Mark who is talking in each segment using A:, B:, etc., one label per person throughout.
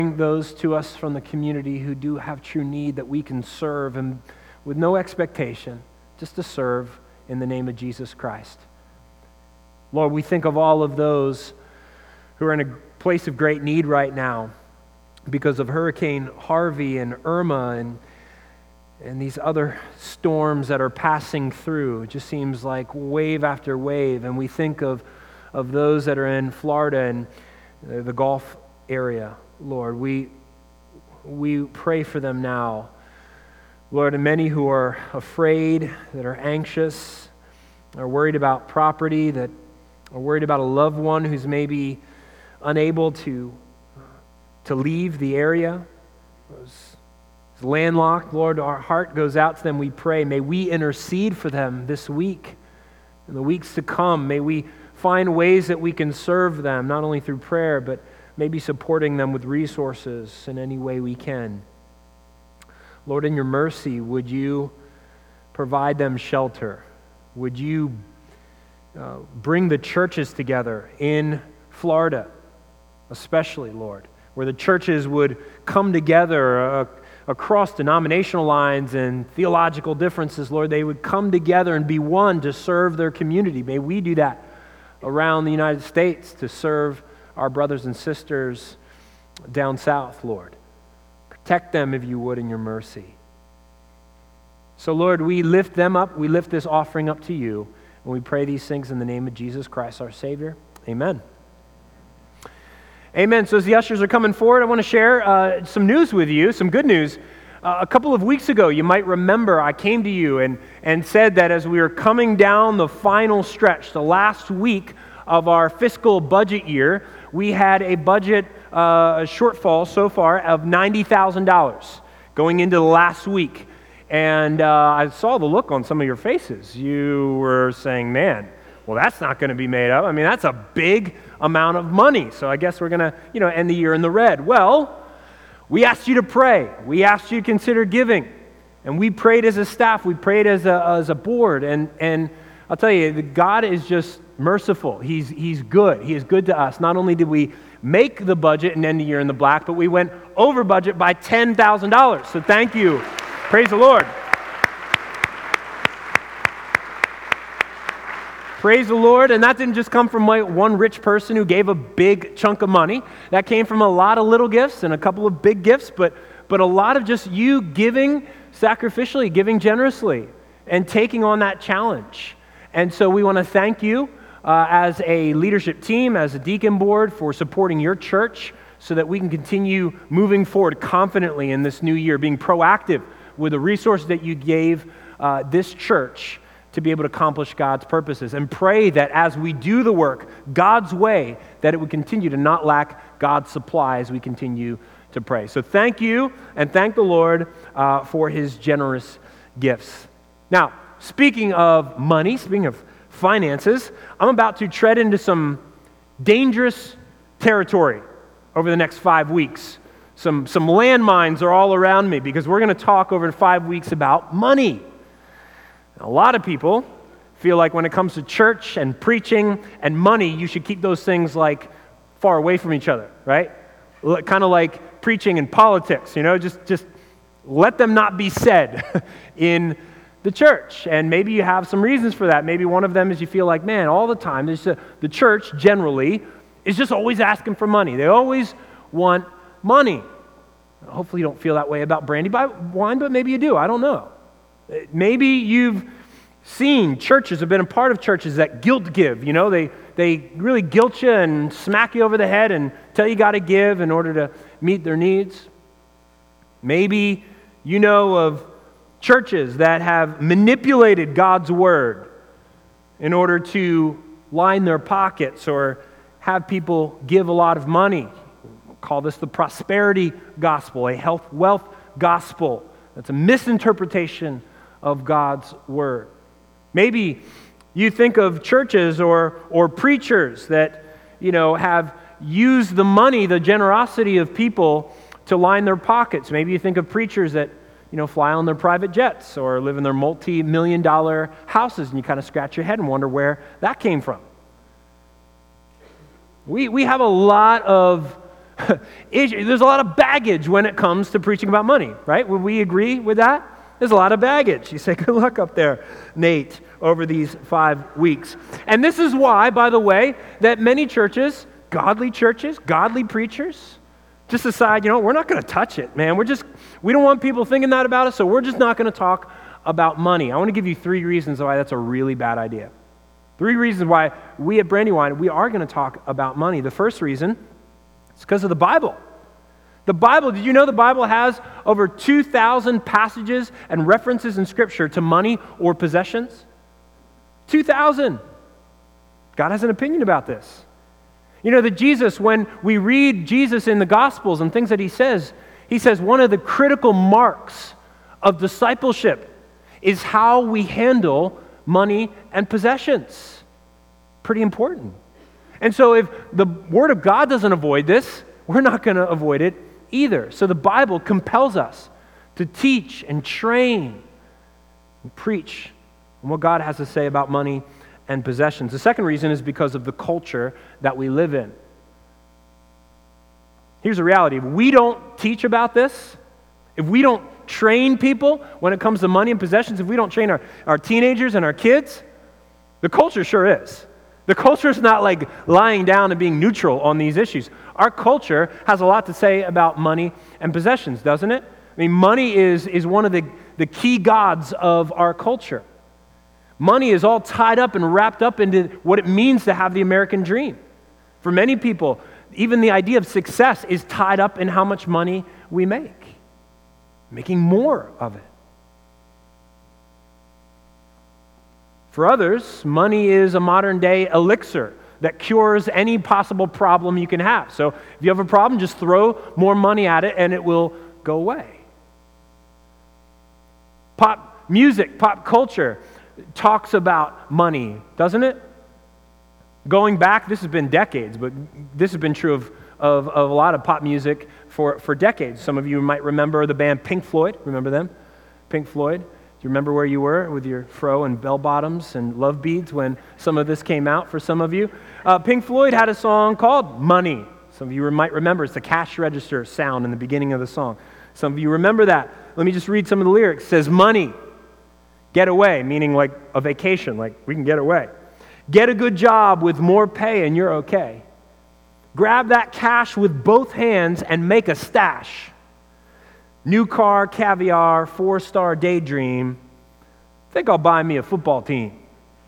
A: those to us from the community who do have true need that we can serve, and with no expectation, just to serve in the name of Jesus Christ. Lord, we think of all of those who are in a place of great need right now because of Hurricane Harvey and Irma and these other storms that are passing through. It just seems like wave after wave. And we think of those that are in Florida and the Gulf area, Lord. We pray for them now, Lord, and many who are afraid, that are anxious, are worried about property, that are worried about a loved one who's maybe unable to leave the area, is landlocked. Lord, our heart goes out to them. We pray, may we intercede for them this week and the weeks to come. May we find ways that we can serve them, not only through prayer, but maybe supporting them with resources in any way we can. Lord, in your mercy, would you provide them shelter? Would you bring the churches together in Florida, especially, Lord, where the churches would come together across denominational lines and theological differences, Lord. They would come together and be one to serve their community. May we do that around the United States to serve our brothers and sisters down south, Lord. Protect them, if you would, in your mercy. So, Lord, we lift them up. We lift this offering up to you. And we pray these things in the name of Jesus Christ, our Savior. Amen. Amen. So as the ushers are coming forward, I want to share some news with you, some good news. A couple of weeks ago, you might remember, I came to you and said that as we were coming down the final stretch, the last week of our fiscal budget year, we had a budget shortfall so far of $90,000 going into the last week. And I saw the look on some of your faces. You were saying, man, well, that's not going to be made up. I mean, that's a big amount of money. So I guess we're going to, end the year in the red. Well, we asked you to pray. We asked you to consider giving. And we prayed as a staff. We prayed as a board. And I'll tell you, God is just merciful. He's good. He is good to us. Not only did we make the budget and end the year in the black, but we went over budget by $10,000. So thank you. Praise the Lord. Praise the Lord. And that didn't just come from one rich person who gave a big chunk of money. That came from a lot of little gifts and a couple of big gifts, but a lot of just you giving sacrificially, giving generously, and taking on that challenge. And so we want to thank you as a leadership team, as a deacon board, for supporting your church so that we can continue moving forward confidently in this new year, being proactive with the resources that you gave this church to be able to accomplish God's purposes. And pray that as we do the work God's way, that it would continue to not lack God's supply as we continue to pray. So thank you, and thank the Lord for his generous gifts. Now, speaking of money, speaking of finances, I'm about to tread into some dangerous territory over the next 5 weeks. Some landmines are all around me because we're going to talk over 5 weeks about money. A lot of people feel like when it comes to church and preaching and money, you should keep those things far away from each other, right? Kind of like preaching and politics, just let them not be said in the church. And maybe you have some reasons for that. Maybe one of them is you feel like, man, all the time, the church generally is just always asking for money. They always want money. Hopefully you don't feel that way about brandy wine, but maybe you do. I don't know. Maybe you've seen churches, have been a part of churches that guilt give. They really guilt you and smack you over the head and tell you got to give in order to meet their needs. Maybe you know of churches that have manipulated God's word in order to line their pockets or have people give a lot of money. We'll call this the prosperity gospel, a wealth gospel. That's a misinterpretation of God's word. Maybe you think of churches or preachers that, have used the money, the generosity of people to line their pockets. Maybe you think of preachers that, fly on their private jets or live in their multi-million-dollar houses, and you kind of scratch your head and wonder where that came from. We have a lot of There's a lot of baggage when it comes to preaching about money, right? Would we agree with that? There's a lot of baggage. You say, good luck up there, Nate, over these 5 weeks. And this is why, by the way, that many churches, godly preachers, just decide, we're not going to touch it, man. We don't want people thinking that about us, so we're just not going to talk about money. I want to give you 3 reasons why that's a really bad idea. 3 reasons why we at Brandywine, we are going to talk about money. The first reason is because of the Bible. The Bible, did you know the Bible has over 2,000 passages and references in Scripture to money or possessions? 2,000. God has an opinion about this. That Jesus, when we read Jesus in the Gospels and things that he says one of the critical marks of discipleship is how we handle money and possessions. Pretty important. And so if the Word of God doesn't avoid this, we're not going to avoid it either. So the Bible compels us to teach and train and preach on what God has to say about money and possessions. The second reason is because of the culture that we live in. Here's the reality. If we don't teach about this, if we don't train people when it comes to money and possessions, if we don't train our teenagers and our kids, the culture sure is. The culture is not like lying down and being neutral on these issues. Our culture has a lot to say about money and possessions, doesn't it? I mean, money is one of the key gods of our culture. Money is all tied up and wrapped up into what it means to have the American dream. For many people, even the idea of success is tied up in how much money we make, making more of it. For others, money is a modern-day elixir that cures any possible problem you can have. So if you have a problem, just throw more money at it and it will go away. Pop music, pop culture talks about money, doesn't it? Going back, this has been decades, but this has been true of a lot of pop music for decades. Some of you might remember the band Pink Floyd. Remember them? Pink Floyd. Do you remember where you were with your fro and bell-bottoms and love beads when some of this came out for some of you? Pink Floyd had a song called Money. Some of you might remember it's the cash register sound in the beginning of the song. Some of you remember that. Let me just read some of the lyrics. It says, money, get away, meaning like a vacation, like we can get away. Get a good job with more pay and you're okay. Grab that cash with both hands and make a stash. New car, caviar, 4-star daydream. Think I'll buy me a football team.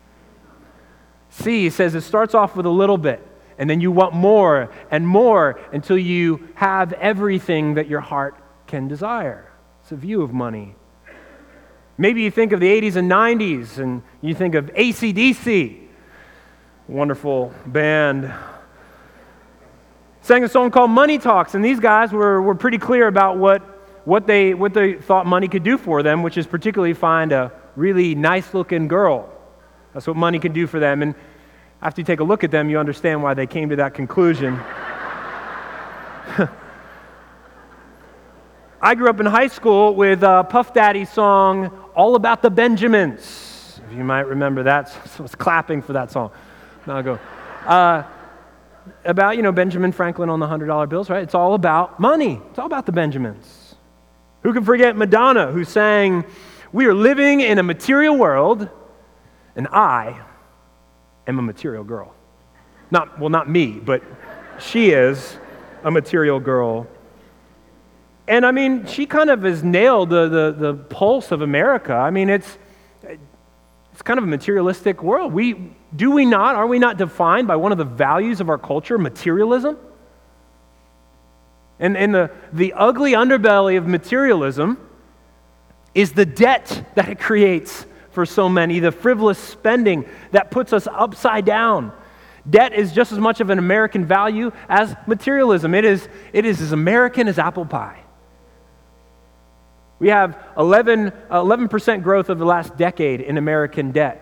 A: C says it starts off with a little bit, and then you want more and more until you have everything that your heart can desire. It's a view of money. Maybe you think of the 80s and 90s, and you think of AC/DC. Wonderful band. Sang a song called Money Talks, and these guys were pretty clear about what they thought money could do for them, which is particularly find a really nice-looking girl. That's what money can do for them. And after you take a look at them, you understand why they came to that conclusion. I grew up in high school with Puff Daddy's song, All About the Benjamins. If you might remember that. So I was clapping for that song. Now I go. About, Benjamin Franklin on the $100 bills, right? It's all about money. It's all about the Benjamins. Who can forget Madonna, who sang, we are living in a material world, and I am a material girl. Not me, but she is a material girl. And I mean, she kind of has nailed the pulse of America. I mean, it's kind of a materialistic world. Are we not defined by one of the values of our culture, materialism? And the ugly underbelly of materialism is the debt that it creates for so many, the frivolous spending that puts us upside down. Debt is just as much of an American value as materialism. It is as American as apple pie. We have 11% growth over the last decade in American debt.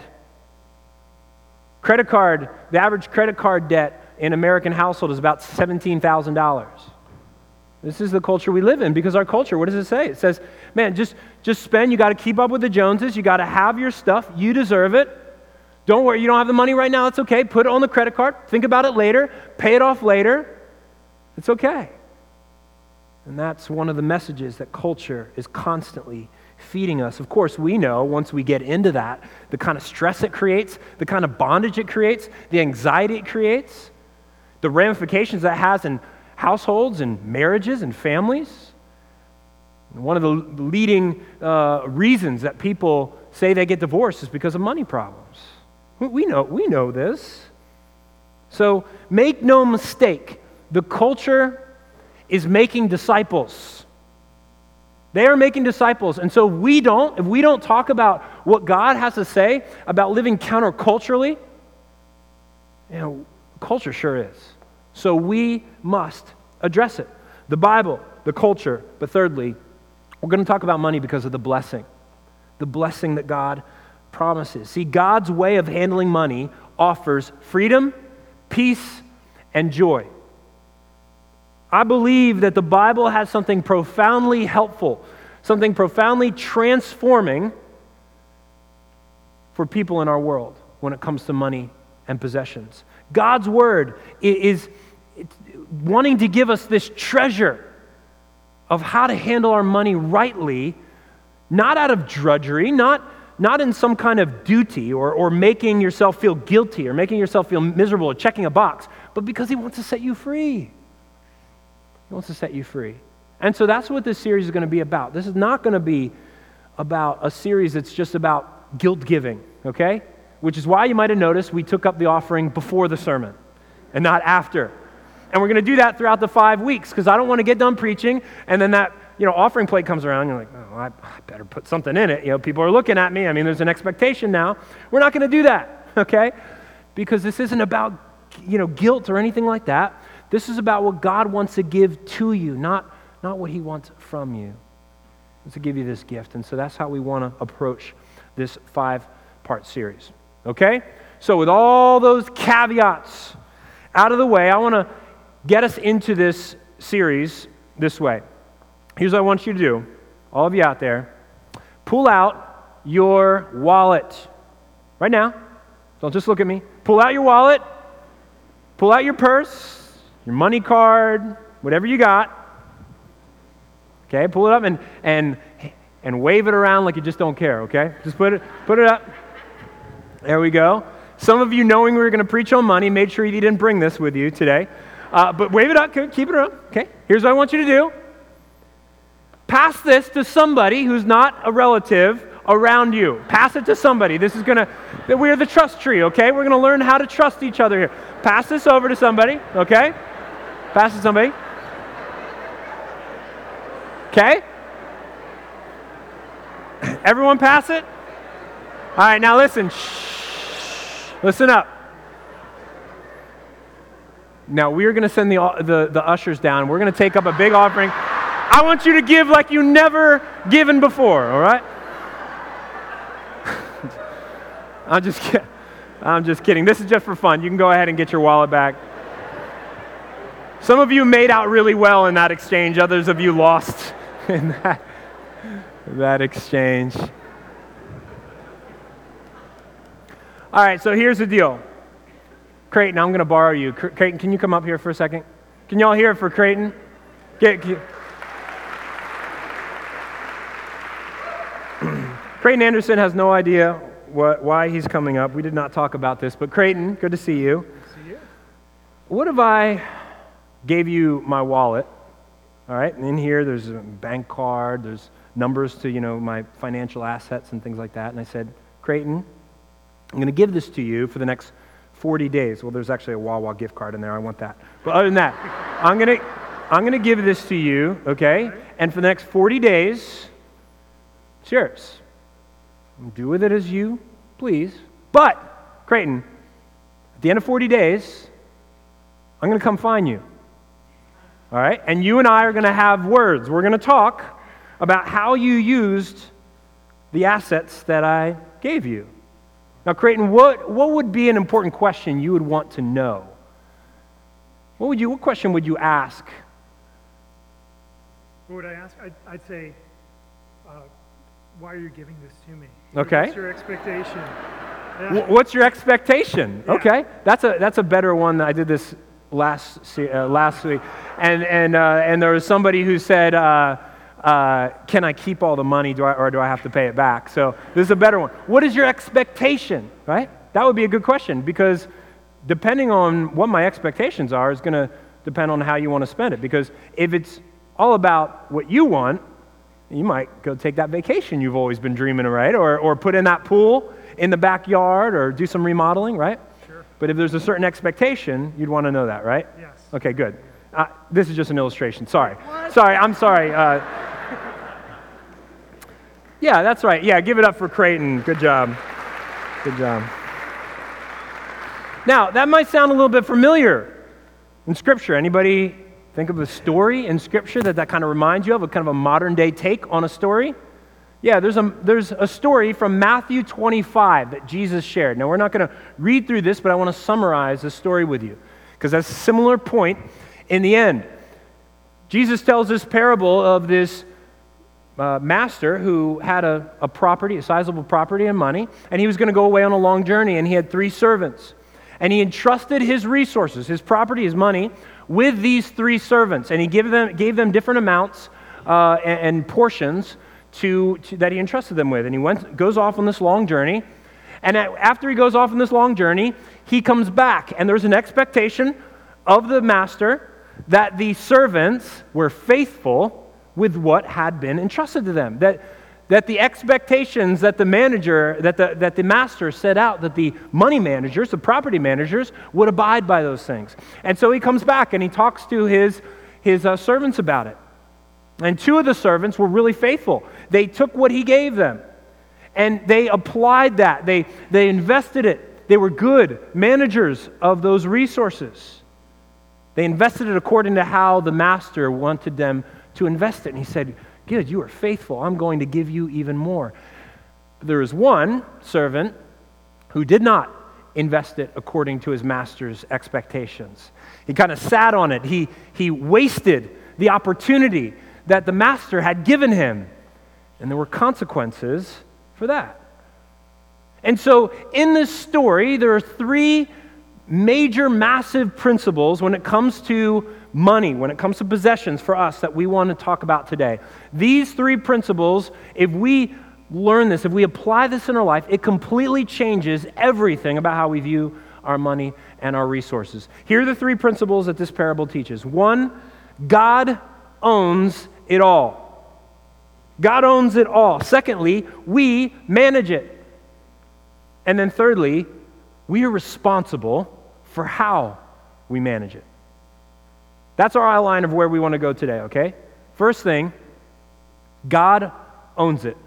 A: The average credit card debt in American household is about $17,000. This is the culture we live in, because our culture, what does it say? It says, man, just spend. You got to keep up with the Joneses. You got to have your stuff. You deserve it. Don't worry, you don't have the money right now. It's okay. Put it on the credit card. Think about it later. Pay it off later. It's okay. And that's one of the messages that culture is constantly feeding us. Of course, we know once we get into that, the kind of stress it creates, the kind of bondage it creates, the anxiety it creates, the ramifications that has in households and marriages and families. One of the leading reasons that people say they get divorced is because of money problems. We know this. So make no mistake, the culture is making disciples. They are making disciples. And so if we don't talk about what God has to say about living counterculturally, culture sure is. So we must address it. The Bible, the culture, but thirdly, we're going to talk about money because of the blessing that God promises. See, God's way of handling money offers freedom, peace, and joy. I believe that the Bible has something profoundly helpful, something profoundly transforming for people in our world when it comes to money and possessions. God's Word is wanting to give us this treasure of how to handle our money rightly, not out of drudgery, not in some kind of duty or making yourself feel guilty or making yourself feel miserable or checking a box, but because He wants to set you free. He wants to set you free. And so that's what this series is going to be about. This is not going to be about a series that's just about guilt giving, okay? Which is why you might have noticed we took up the offering before the sermon and not after. And we're going to do that throughout the 5 weeks because I don't want to get done preaching and then that offering plate comes around and you're like, oh, I better put something in it. People are looking at me. I mean, there's an expectation now. We're not going to do that, okay? Because this isn't about, guilt or anything like that. This is about what God wants to give to you, not what He wants from you. He wants to give you this gift. And so that's how we want to approach this 5-part series. Okay? So with all those caveats out of the way, I want to get us into this series this way. Here's what I want you to do, all of you out there. Pull out your wallet right now. Don't just look at me. Pull out your wallet. Pull out your purse. Your money card, whatever you got, okay? Pull it up and wave it around like you just don't care, okay? Just put it up. There we go. Some of you, knowing we were going to preach on money, made sure you didn't bring this with you today. But wave it up, keep it up, okay? Here's what I want you to do. Pass this to somebody who's not a relative around you. Pass it to somebody. We're the trust tree, okay? We're going to learn how to trust each other here. Pass this over to somebody, okay? Pass it to somebody. Okay? Everyone pass it? All right, now listen. Shh. Listen up. Now, we're going to send the ushers down. We're going to take up a big offering. I want you to give like you never given before, all right? I'm just kidding. This is just for fun. You can go ahead and get your wallet back. Some of you made out really well in that exchange. Others of you lost in that exchange. All right, so here's the deal. Creighton, I'm going to borrow you. Creighton, can you come up here for a second? Can y'all hear it for Creighton? Creighton Anderson has no idea why he's coming up. We did not talk about this, but Creighton, good to see you.
B: Good to see you.
A: What if I gave you my wallet, all right? And in here, there's a bank card, there's numbers to, my financial assets and things like that. And I said, Creighton, I'm going to give this to you for the next 40 days. Well, there's actually a Wawa gift card in there. I want that. But other than that, I'm going to give this to you, okay?
B: Right.
A: And for the next 40 days, it's yours. Do with it as you please. But, Creighton, at the end of 40 days, I'm going to come find you. All right? And you and I are going to have words. We're going to talk about how you used the assets that I gave you. Now, Creighton, what would be an important question you would want to know? What question would you ask?
B: What would I ask? I'd say, why are you giving this to me?
A: Okay.
B: What's your expectation? Yeah.
A: What's your expectation?
B: Yeah.
A: Okay. That's a better one. I did this last week, and there was somebody who said, "Can I keep all the money, or do I have to pay it back?" So this is a better one. What is your expectation? Right? That would be a good question, because depending on what my expectations are is going to depend on how you want to spend it. Because if it's all about what you want, you might go take that vacation you've always been dreaming of, right? Or put in that pool in the backyard, or do some remodeling, right?
B: Sure.
A: But if there's a certain expectation, you'd want to know that, right?
B: Yes.
A: Okay, good. This is just an illustration. Sorry. I'm sorry. Yeah, that's right. Yeah, give it up for Creighton. Good job. Good job. Now, that might sound a little bit familiar in Scripture. Anybody think of a story in Scripture that kind of reminds you of, a kind of a modern-day take on a story? Yeah, there's a story from Matthew 25 that Jesus shared. Now, we're not going to read through this, but I want to summarize this story with you, because that's a similar point in the end. Jesus tells this parable of this master who had a property, a sizable property and money, and he was going to go away on a long journey, and he had 3 servants. And he entrusted his resources, his property, his money, with these 3 servants, and he gave them different amounts and portions that he entrusted them with. And he goes off on this long journey, and after he goes off on this long journey, he comes back, and there's an expectation of the master that the servants were faithful with what had been entrusted to them, that the expectations that the manager, that the master set out, that the money managers, the property managers, would abide by those things. And so he comes back and he talks to his servants about it. And 2 of the servants were really faithful. They took what he gave them and they applied that. They invested it. They were good managers of those resources. They invested it according to how the master wanted them to invest it. And he said, "Good, you are faithful. I'm going to give you even more." There is one servant who did not invest it according to his master's expectations. He kind of sat on it. He wasted the opportunity that the master had given him. And there were consequences for that. And so in this story, there are 3 major, massive principles when it comes to money, when it comes to possessions for us that we want to talk about today. These 3 principles, if we learn this, if we apply this in our life, it completely changes everything about how we view our money and our resources. Here are the 3 principles that this parable teaches. 1, God owns it all. God owns it all. Secondly, we manage it. And then thirdly, we are responsible for how we manage it. That's our outline of where we want to go today, okay? First thing, God owns it.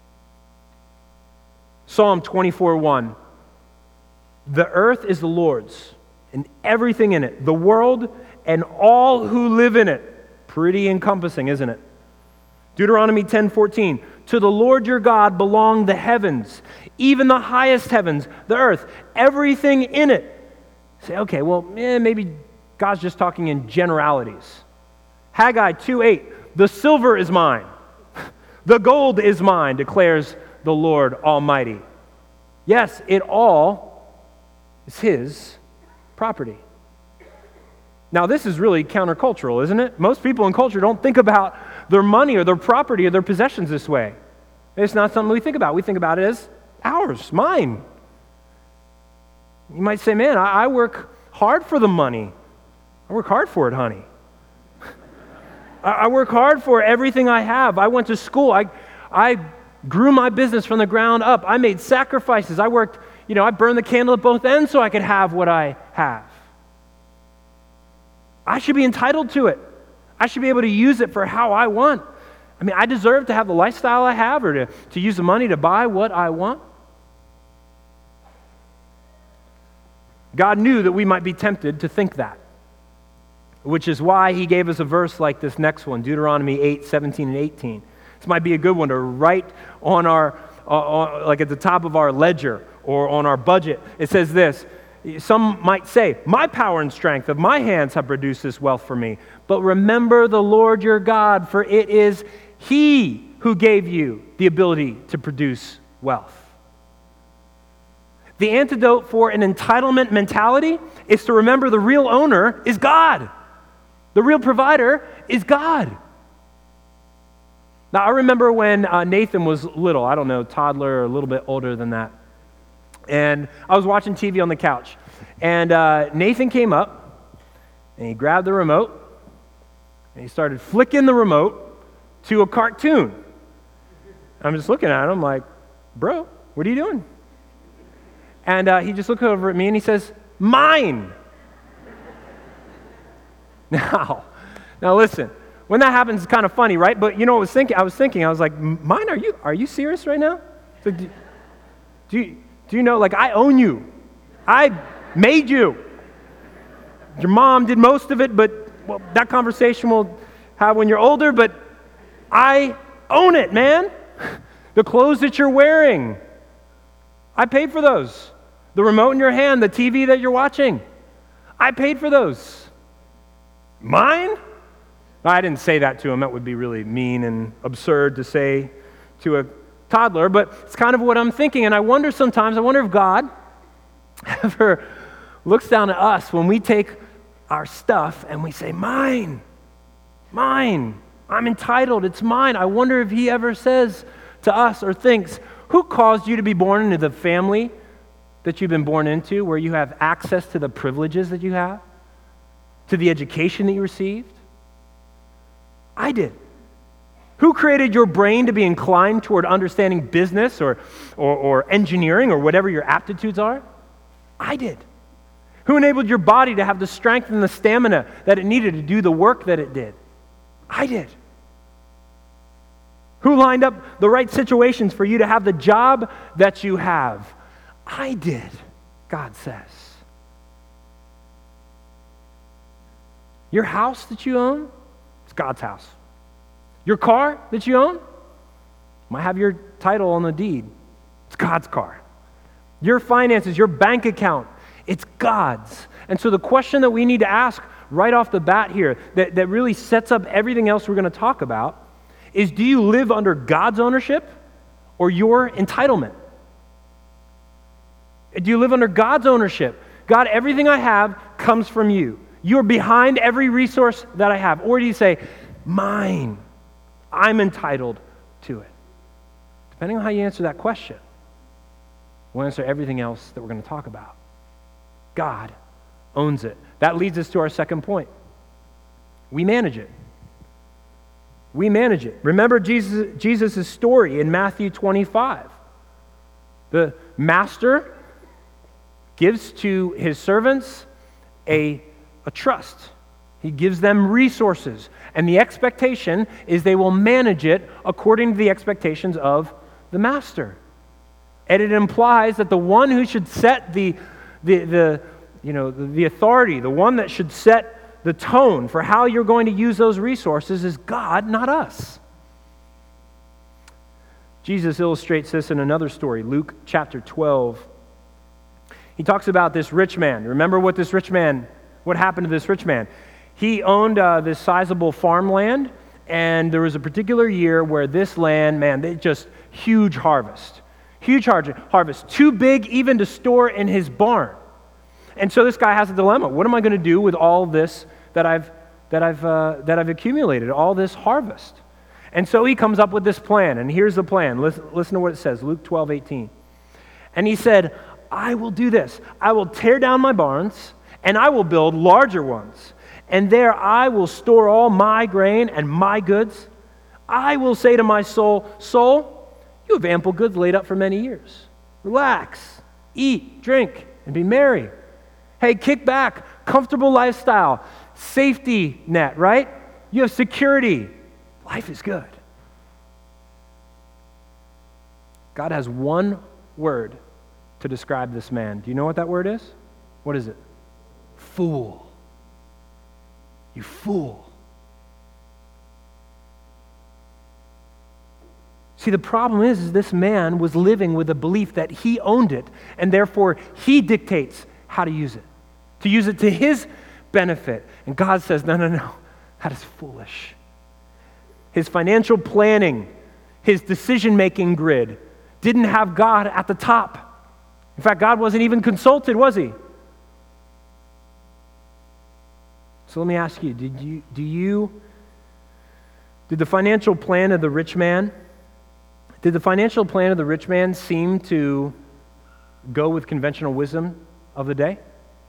A: Psalm 24:1. The earth is the Lord's and everything in it, the world and all who live in it. Pretty encompassing, isn't it? Deuteronomy 10:14. To the Lord your God belong the heavens, even the highest heavens, the earth, everything in it. Say, okay, well, maybe God's just talking in generalities. Haggai 2:8. The silver is mine. The gold is mine, declares the Lord Almighty. Yes, it all is His property. Now, this is really countercultural, isn't it? Most people in culture don't think about their money or their property or their possessions this way. It's not something we think about. We think about it as ours, mine. You might say, man, I work hard for the money. I work hard for it, honey. I work hard for everything I have. I went to school. I grew my business from the ground up. I made sacrifices. I worked, I burned the candle at both ends so I could have what I have. I should be entitled to it. I should be able to use it for how I want. I mean, I deserve to have the lifestyle I have, or to use the money to buy what I want. God knew that we might be tempted to think that, which is why He gave us a verse like this next one, Deuteronomy 8:17 and 18. This might be a good one to write on our, like at the top of our ledger or on our budget. It says this. Some might say, my power and strength of my hands have produced this wealth for me. But remember the Lord your God, for it is He who gave you the ability to produce wealth. The antidote for an entitlement mentality is to remember the real owner is God. The real provider is God. Now, I remember when Nathan was little, I don't know, toddler or a little bit older than that. And I was watching TV on the couch. And Nathan came up, and he grabbed the remote, and he started flicking the remote to a cartoon. I'm just looking at him like, bro, what are you doing? And he just looked over at me, and he says, mine. Now listen. When that happens, it's kind of funny, right? But you know what I was thinking, I was like, mine, are you serious right now? So do you know, like, I own you. I made you. Your mom did most of it, but well, that conversation we'll have when you're older, but I own it, man. The clothes that you're wearing, I paid for those. The remote in your hand, the TV that you're watching, I paid for those. Mine? I didn't say that to him. That would be really mean and absurd to say to a toddler, but it's kind of what I'm thinking. And I wonder if God ever looks down at us when we take our stuff and we say, mine, I'm entitled, it's mine. I wonder if he ever says to us or thinks, who caused you to be born into the family that you've been born into, where you have access to the privileges that you have, to the education that you received? I did. Who created your brain to be inclined toward understanding business or engineering or whatever your aptitudes are? I did. Who enabled your body to have the strength and the stamina that it needed to do the work that it did? I did. Who lined up the right situations for you to have the job that you have? I did, God says. Your house that you own, it's God's house. Your car that you own might have your title on the deed. It's God's car. Your finances, your bank account, it's God's. And so the question that we need to ask right off the bat here that really sets up everything else we're going to talk about is, do you live under God's ownership or your entitlement? Do you live under God's ownership? God, everything I have comes from you. You're behind every resource that I have. Or do you say, mine, I'm entitled to it? Depending on how you answer that question, we'll answer everything else that we're going to talk about. God owns it. That leads us to our second point. We manage it. We manage it. Remember Jesus' story in Matthew 25. The master gives to his servants a trust. He gives them resources. And the expectation is they will manage it according to the expectations of the master. And it implies that the one who should set the authority, the one that should set the tone for how you're going to use those resources is God, not us. Jesus illustrates this in another story, Luke chapter 12. He talks about this rich man. Remember what happened to this rich man? He owned this sizable farmland, and there was a particular year where this land, they just huge harvest, too big even to store in his barn. And so this guy has a dilemma. What am I going to do with all this that I've accumulated, all this harvest? And so he comes up with this plan, and here's the plan. Listen to what it says, Luke 12:18. And he said, I will do this. I will tear down my barns, and I will build larger ones. And there I will store all my grain and my goods. I will say to my soul, soul, you have ample goods laid up for many years. Relax, eat, drink, and be merry. Hey, kick back, comfortable lifestyle, safety net, right? You have security. Life is good. God has one word to describe this man. Do you know what that word is? What is it? Fool. You fool. See, the problem is this man was living with a belief that he owned it, and therefore he dictates how to use it to his benefit. And God says, no, that is foolish. His financial planning, his decision-making grid didn't have God at the top. In fact, God wasn't even consulted, was he? So let me ask you, did the financial plan of the rich man seem to go with conventional wisdom of the day?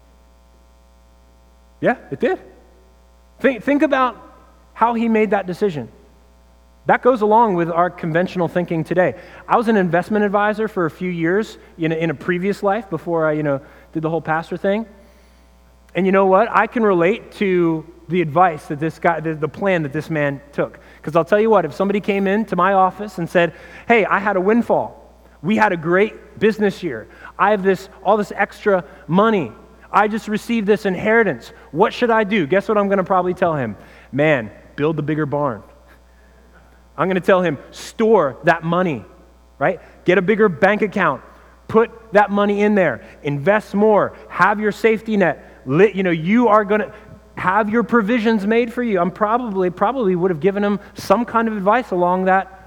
A: Yeah, it did. Think about how he made that decision. That goes along with our conventional thinking today. I was an investment advisor for a few years in a previous life before I did the whole pastor thing. And you know what? I can relate to the advice that this guy, the plan that this man took. Because I'll tell you what, if somebody came into my office and said, hey, I had a windfall. We had a great business year. I have all this extra money. I just received this inheritance. What should I do? Guess what I'm going to probably tell him? Man, build the bigger barn. I'm going to tell him, store that money, right? Get a bigger bank account. Put that money in there. Invest more. Have your safety net. You are going to have your provisions made for you. I'm probably would have given him some kind of advice along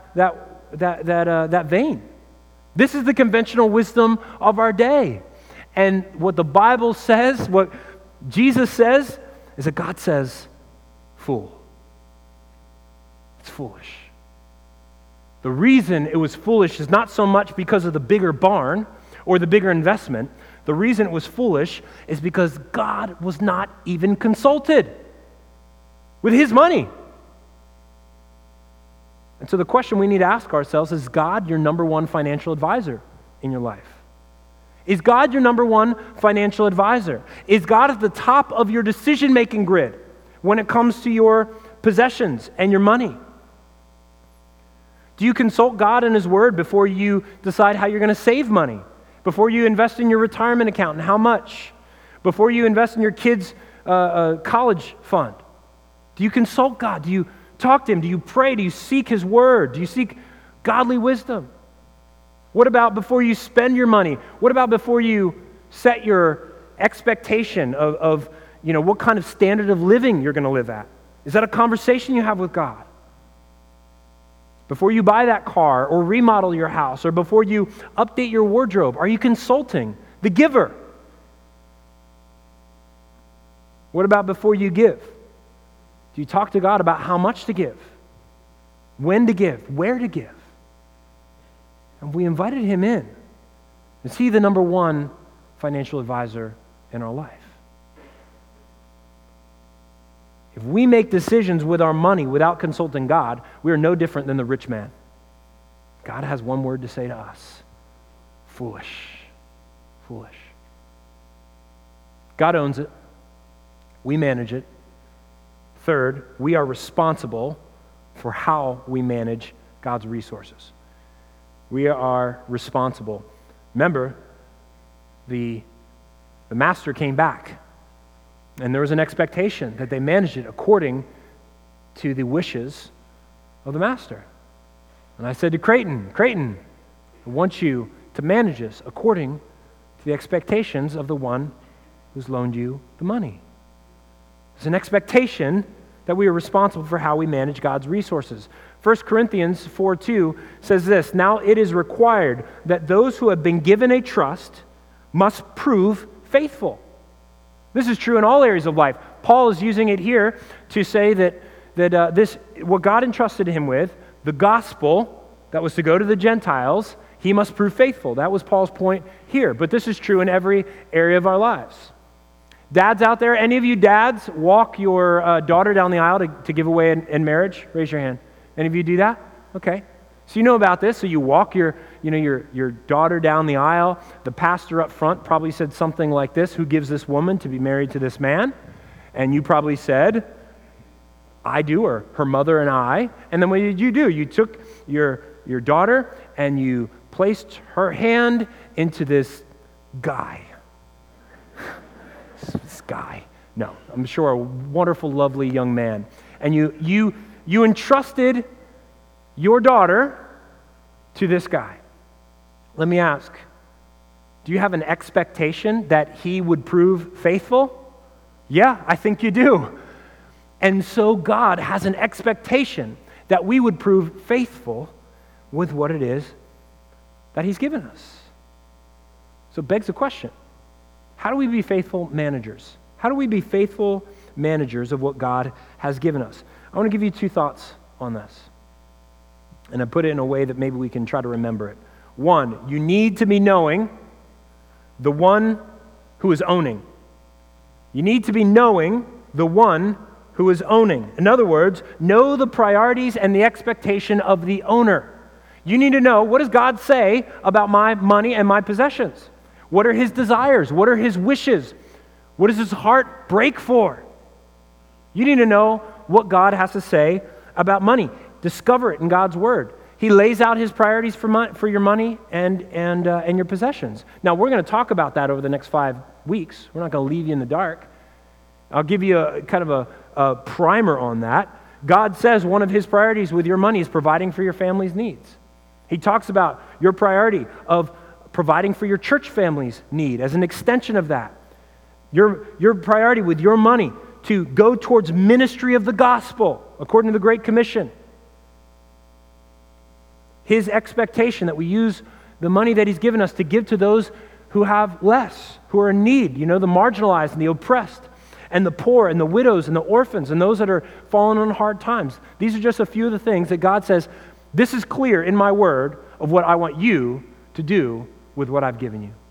A: that vein. This is the conventional wisdom of our day. And what the Bible says, what Jesus says, is that God says, fool. It's foolish. The reason it was foolish is not so much because of the bigger barn or the bigger investment. The reason it was foolish is because God was not even consulted with his money. And so the question we need to ask ourselves is God your number one financial advisor in your life? Is God your number one financial advisor? Is God at the top of your decision-making grid when it comes to your possessions and your money? Do you consult God and his word before you decide how you're going to save money? Before you invest in your retirement account and how much? Before you invest in your kids' college fund? Do you consult God? Do you talk to him? Do you pray? Do you seek his word? Do you seek godly wisdom? What about before you spend your money? What about before you set your expectation of what kind of standard of living you're going to live at? Is that a conversation you have with God? Before you buy that car or remodel your house or before you update your wardrobe, are you consulting the giver? What about before you give? Do you talk to God about how much to give? When to give? Where to give? And we invited him in. Is he the number one financial advisor in our life? If we make decisions with our money without consulting God, we are no different than the rich man. God has one word to say to us: foolish. Foolish. God owns it. We manage it. Third, we are responsible for how we manage God's resources. We are responsible. Remember, the master came back, and there was an expectation that they managed it according to the wishes of the master. And I said to Creighton, I want you to manage this according to the expectations of the one who's loaned you the money. There's an expectation that we are responsible for how we manage God's resources. 1 Corinthians 4:2 says this: "Now it is required that those who have been given a trust must prove faithful." This is true in all areas of life. Paul is using it here to say that this, what God entrusted him with, the gospel that was to go to the Gentiles, he must prove faithful. That was Paul's point here. But this is true in every area of our lives. Dads out there, any of you dads walk your daughter down the aisle to give away in marriage? Raise your hand. Any of you do that? Okay. So you know about this. So you walk your daughter down the aisle. The pastor up front probably said something like this: "Who gives this woman to be married to this man?" And you probably said, "I do," or "her mother and I." And then what did you do? You took your daughter and you placed her hand into this guy. This guy. No, I'm sure a wonderful, lovely young man. And you entrusted your daughter to this guy. Let me ask, do you have an expectation that he would prove faithful? Yeah, I think you do. And so God has an expectation that we would prove faithful with what it is that he's given us. So it begs the question, how do we be faithful managers? How do we be faithful managers of what God has given us? I want to give you 2 thoughts on this. And I put it in a way that maybe we can try to remember it. 1, you need to be knowing the one who is owning. You need to be knowing the one who is owning. In other words, know the priorities and the expectation of the owner. You need to know, what does God say about my money and my possessions? What are his desires? What are his wishes? What does his heart break for? You need to know what God has to say about money. Discover it in God's word. He lays out his priorities for your money and your possessions. Now, we're going to talk about that over the next 5 weeks. We're not going to leave you in the dark. I'll give you a kind of a primer on that. God says one of his priorities with your money is providing for your family's needs. He talks about your priority of providing for your church family's need as an extension of that. Your priority with your money to go towards ministry of the gospel, according to the Great Commission. His expectation that we use the money that he's given us to give to those who have less, who are in need, the marginalized and the oppressed, and the poor and the widows and the orphans and those that are falling on hard times. These are just a few of the things that God says, this is clear in my word of what I want you to do with what I've given you.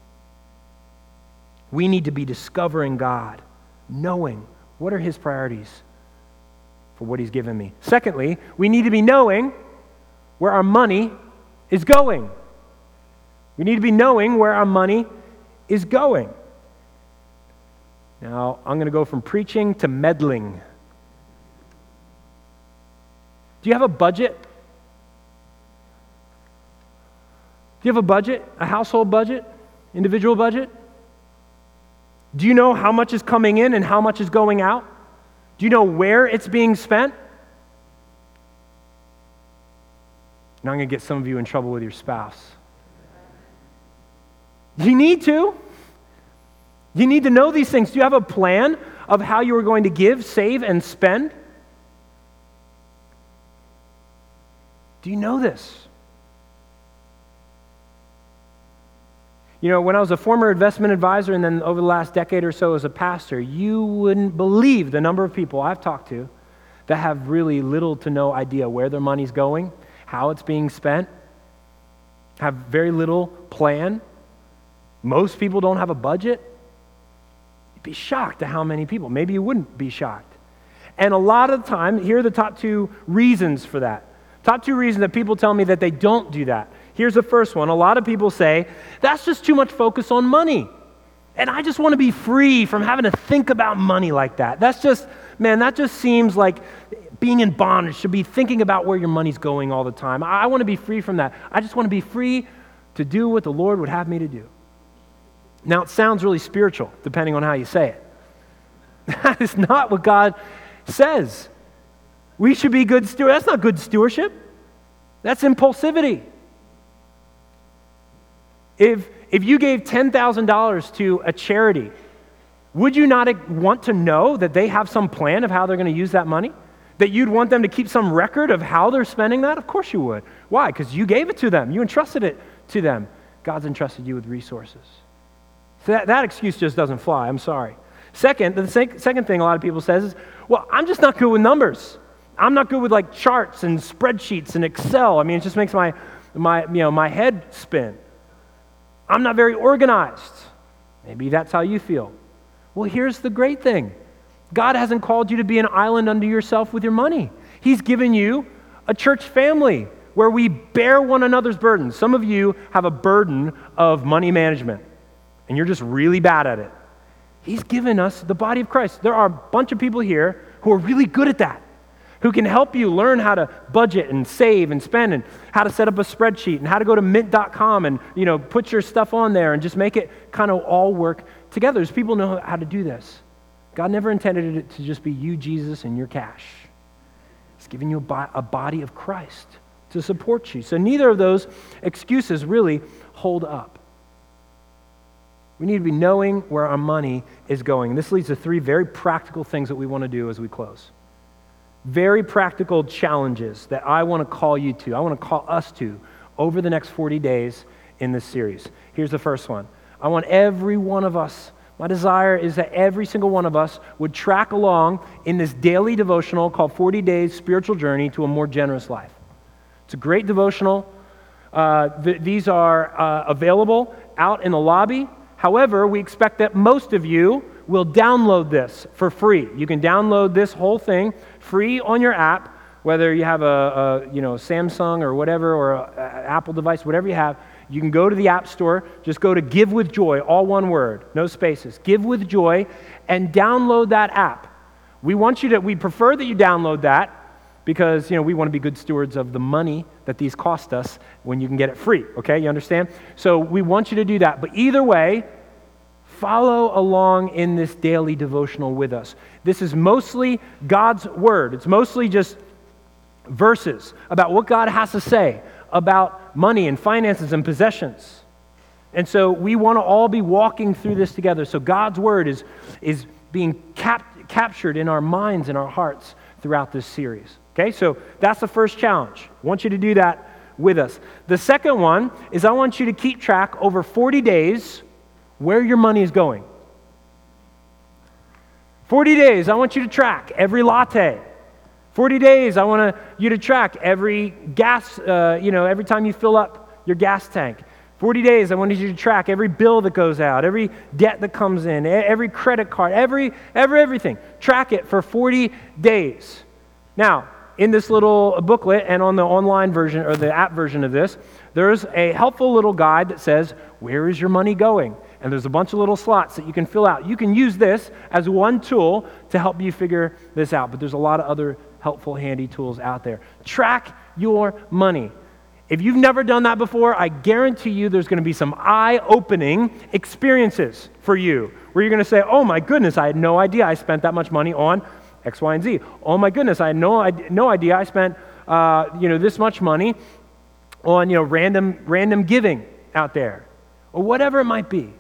A: We need to be discovering God, knowing what are his priorities for what he's given me. Secondly, we need to be knowing where our money is going. We need to be knowing where our money is going. Now, I'm going to go from preaching to meddling. Do you have a budget? Do you have a budget? A household budget? Individual budget? Do you know how much is coming in and how much is going out? Do you know where it's being spent? Now I'm going to get some of you in trouble with your spouse. You need to. You need to know these things. Do you have a plan of how you are going to give, save, and spend? Do you know this? When I was a former investment advisor and then over the last decade or so as a pastor, you wouldn't believe the number of people I've talked to that have really little to no idea where their money's going, how it's being spent, have very little plan. Most people don't have a budget. You'd be shocked at how many people. Maybe you wouldn't be shocked. And a lot of the time, here are the top 2 reasons for that. Top 2 reasons that people tell me that they don't do that. Here's the first one. A lot of people say, that's just too much focus on money. And I just want to be free from having to think about money like that. That just seems like being in bondage, should be thinking about where your money's going all the time. I want to be free from that. I just want to be free to do what the Lord would have me to do. Now, it sounds really spiritual, depending on how you say it. That is not what God says. We should be good stewards. That's not good stewardship. That's impulsivity. If you gave $10,000 to a charity, would you not want to know that they have some plan of how they're going to use that money? That you'd want them to keep some record of how they're spending that? Of course you would. Why? Because you gave it to them. You entrusted it to them. God's entrusted you with resources. So that excuse just doesn't fly. I'm sorry. Second, the second thing a lot of people says is, well, I'm just not good with numbers. I'm not good with like charts and spreadsheets and Excel. I mean, it just makes my head spin. I'm not very organized. Maybe that's how you feel. Well, here's the great thing. God hasn't called you to be an island unto yourself with your money. He's given you a church family where we bear one another's burdens. Some of you have a burden of money management, and you're just really bad at it. He's given us the body of Christ. There are a bunch of people here who are really good at that, who can help you learn how to budget and save and spend and how to set up a spreadsheet and how to go to mint.com and put your stuff on there and just make it kind of all work together. There's people who know how to do this. God never intended it to just be you, Jesus, and your cash. He's giving you a body of Christ to support you. So neither of those excuses really hold up. We need to be knowing where our money is going. This leads to 3 very practical things that we want to do as we close. Very practical challenges that I want to call you to. I want to call us to over the next 40 days in this series. Here's the first one. I want every one of us, my desire is that every single one of us would track along in this daily devotional called 40 Days Spiritual Journey to a More Generous Life. It's a great devotional. These are available out in the lobby. However, we expect that most of you will download this for free. You can download this whole thing free on your app, whether you have a Samsung or whatever, or an Apple device, whatever you have. You can go to the App Store, just go to Give with Joy, all one word, no spaces. Give with Joy, and download that app. We prefer that you download that because, we want to be good stewards of the money that these cost us when you can get it free, okay? You understand? So we want you to do that. But either way, follow along in this daily devotional with us. This is mostly God's Word. It's mostly just verses about what God has to say about money and finances and possessions. And so we want to all be walking through this together. So God's Word is being captured in our minds and our hearts throughout this series. Okay, so that's the first challenge. I want you to do that with us. The second one is I want you to keep track over 40 days where your money is going. 40 days, I want you to track every latte. 40 days, I want you to track every gas, every time you fill up your gas tank. 40 days, I want you to track every bill that goes out, every debt that comes in, every credit card, everything. Track it for 40 days. Now, in this little booklet and on the online version or the app version of this, there's a helpful little guide that says, where is your money going? And there's a bunch of little slots that you can fill out. You can use this as one tool to help you figure this out, but there's a lot of other helpful, handy tools out there. Track your money. If you've never done that before, I guarantee you there's going to be some eye-opening experiences for you, where you're going to say, oh my goodness, I had no idea I spent that much money on X, Y, and Z. Oh my goodness, I had no idea I spent this much money on random giving out there, or whatever it might be.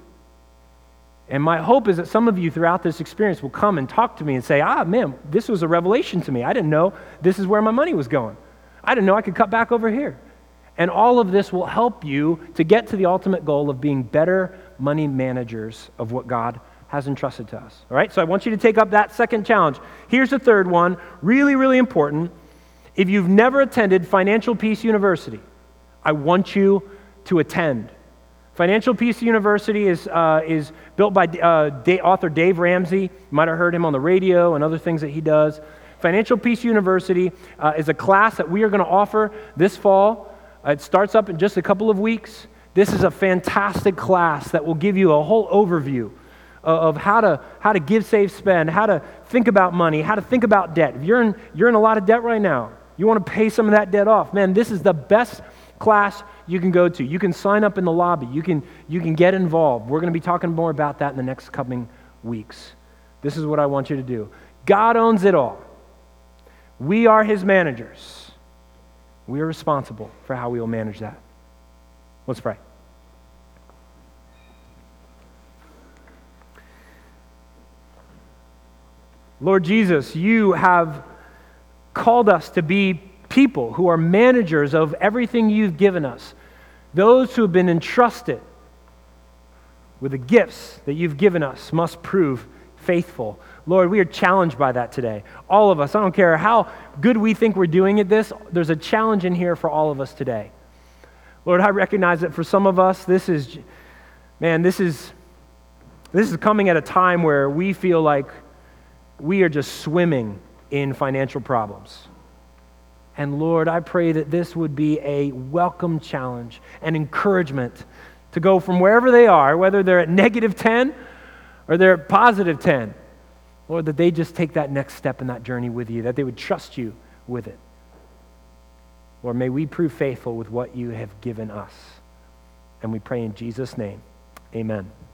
A: And my hope is that some of you throughout this experience will come and talk to me and say, man, this was a revelation to me. I didn't know this is where my money was going. I didn't know I could cut back over here. And all of this will help you to get to the ultimate goal of being better money managers of what God has entrusted to us. All right, so I want you to take up that second challenge. Here's the third one, really, really important. If you've never attended Financial Peace University, I want you to attend. Financial Peace University is built by author Dave Ramsey. You might have heard him on the radio and other things that he does. Financial Peace University is a class that we are going to offer this fall. It starts up in just a couple of weeks. This is a fantastic class that will give you a whole overview of how to give, save, spend, how to think about money, how to think about debt. If you're in a lot of debt right now, you want to pay some of that debt off. Man, this is the best class you can go to. You can sign up in the lobby. You can get involved. We're going to be talking more about that in the next coming weeks. This is what I want you to do. God owns it all. We are His managers. We are responsible for how we will manage that. Let's pray. Lord Jesus, you have called us to be people who are managers of everything you've given us. Those who have been entrusted with the gifts that you've given us must prove faithful. Lord, we are challenged by that today. All of us, I don't care how good we think we're doing at this, there's a challenge in here for all of us today. Lord, I recognize that for some of us, this is coming at a time where we feel like we are just swimming in financial problems. And Lord, I pray that this would be a welcome challenge and encouragement to go from wherever they are, whether they're at -10 or they're at +10, Lord, that they just take that next step in that journey with you, that they would trust you with it. Lord, may we prove faithful with what you have given us. And we pray in Jesus' name, amen.